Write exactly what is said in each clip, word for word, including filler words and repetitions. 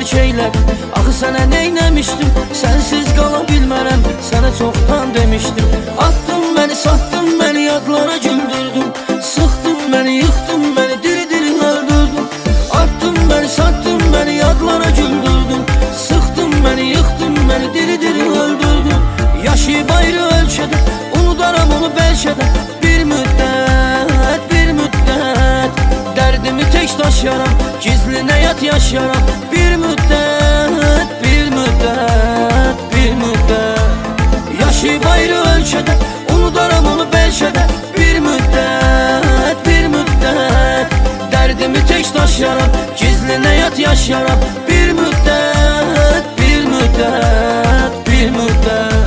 tərk eylədim. Axı sənə neyləmişdim, sənsiz qala bilmərəm, sənə çoxdan demişdim. Attın məni, satdın məni, yadlara güldürdün, sıxdın məni, yıxdın məni, diri-diri öldürdün. Attın məni, satdın məni, yadlara güldürdün, sıxdın məni, yıxdın məni, diri-diri öldürdün. Yaşayıb ayrı ölkədə, unudaram onu bəlkə də bir müddət, bir müddət. Dərdimi tək daşıyaram, gizli həyat yaşayaram, bir müddət, bir müddət, bir müddət. Yaşayıb ayrı ölkədə, unudaram onu bəlkə də bir müddət, bir müddət. Dərdimi tək daşıyaram, gizli həyat yaşayaram, bir müddət, bir müddət, bir müddət.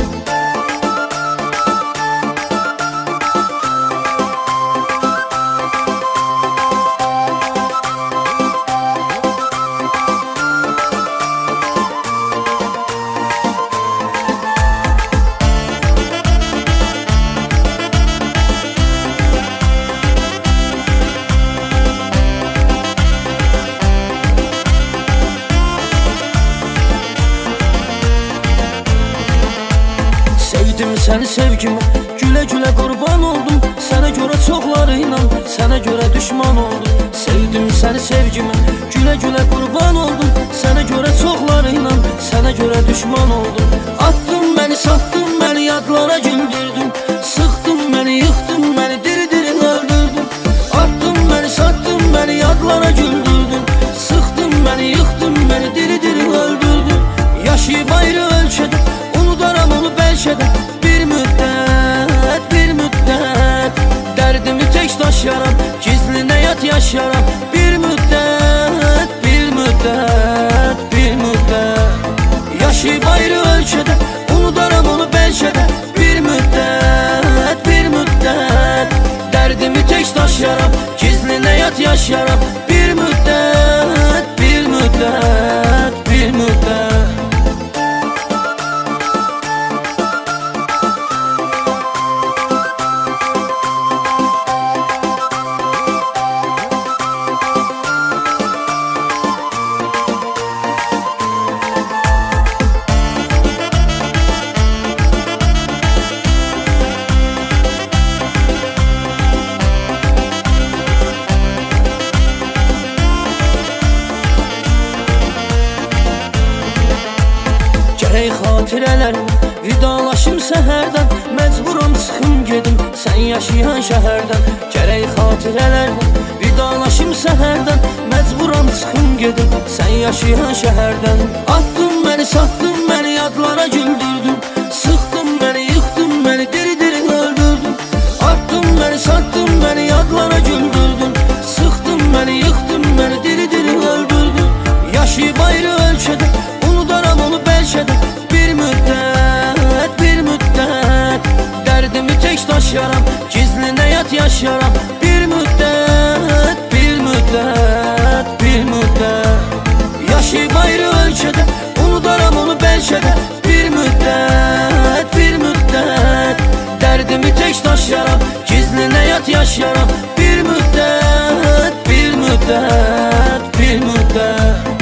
Sevdim səni sevgimi, gülə-gülə qurban oldum, sənə görə çoxlarıyla, sənə görə düşman oldum. Sevdim səni sevgimi, gülə-gülə qurban oldum, sənə görə çoxlarıyla, sənə görə düşman oldum. Attın məni, satdın məni, yadlara güldürdün, sıxdın məni, yıxdın məni, diri-diri öldürdün. Attın məni, satdın məni, yadlara güldürdün, sıxdın məni, yıxdın məni, diri-diri öldürdün. Yaşayıb ayrı ölkədə, unudaram onu bəlkə də bir müddət, bir müddət. Dərdimi tək daşıyaram, gizli həyat yaşayaram, bir müddət, bir müddət, bir müddət. Yaşayıb ayrı ölkədə, unudaram onu bəlkə də bir müddət, bir müddət. Dərdimi tək daşıyaram, gizli həyat yaşayaram, bir müddət, bir müddət, bir müddət. Gərək xatirələrim, vidalaşım səhərdən, məcburam çıxım gedim, sən yaşayan şəhərdən. Gərək xatirələrim, vidalaşım səhərdən, məcburam çıxım gedim, sən yaşayan şəhərdən. Attın məni, satdın məni, yadlara güldürdün, sıxdın məni, yıxdın məni, diri-diri öldürdün. Attın məni, satdın məni, yadlara güldürdün, sıxdın məni, yıxdın məni, diri-diri öldürdün. Yaşayıb ayrı ölkədə, unudaram onu bəlkə də bir müddət, bir müddət. Dərdimi tək daşıyaram, gizli həyat yaşayaram, bir müddət, bir müddət, bir müddət. Yaşayıb ayrı ölkədə, unudaram onu bəlkə də bir müddət, bir müddət. Dərdimi tək daşıyaram, gizli həyat yaşayaram, bir müddət, bir müddət, bir müddət.